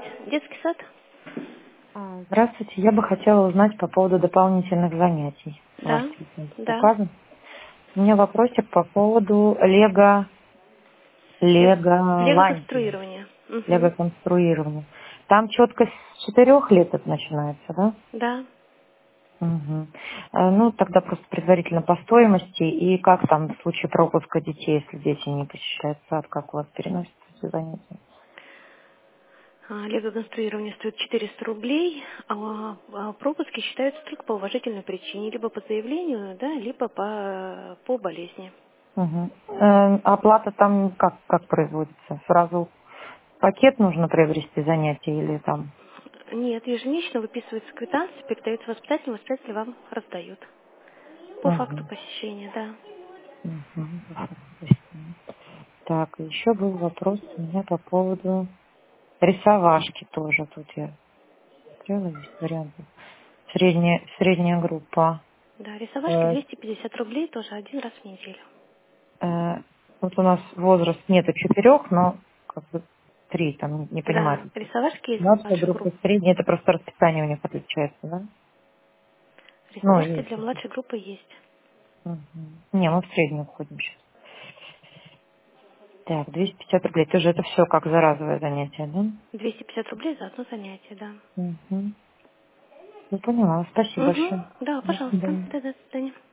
Детский сад? Здравствуйте, я бы хотела узнать по поводу дополнительных занятий. У вас Да, да. указан. У меня вопросик по поводу лего-ландии, Лего-конструирование. Угу. лего-конструирования. Там четко с 4 лет это начинается, да? Да. Угу. Ну, тогда просто предварительно по стоимости и как там в случае пропуска детей, если дети не посещают сад, как у вас переносятся эти занятия? Лего-конструирование стоит 400 рублей, а пропуски считаются только по уважительной причине, либо по заявлению, да, либо по болезни. Угу. Оплата там как производится? Сразу пакет нужно приобрести занятия или там? Нет, ежемесячно выписывается квитанция, передается воспитателю, воспитатели вам раздают. По факту Угу. посещения, да. Угу. Так, еще был вопрос у меня по поводу рисовашки тоже. Тут я смотрела, есть варианты. Средняя группа. Да, рисовашки Э, 250 рублей тоже один раз в неделю. э, вот у нас возраст нету 4, но как бы 3, там не Да, понимаю. рисовашки есть для Младшая младших группа, групп. средняя, это просто расписание у них отличается, да? Ну, Рисовашки есть. для младшей группы есть. Мгм. Не, мы в среднюю входим сейчас. Так, 250 рублей. Тоже это все как за разовое занятие, да? 250 рублей за одно занятие, да. Угу. Ну, поняла. Спасибо Угу. большое. Да, До пожалуйста. свидания. Да, до свидания.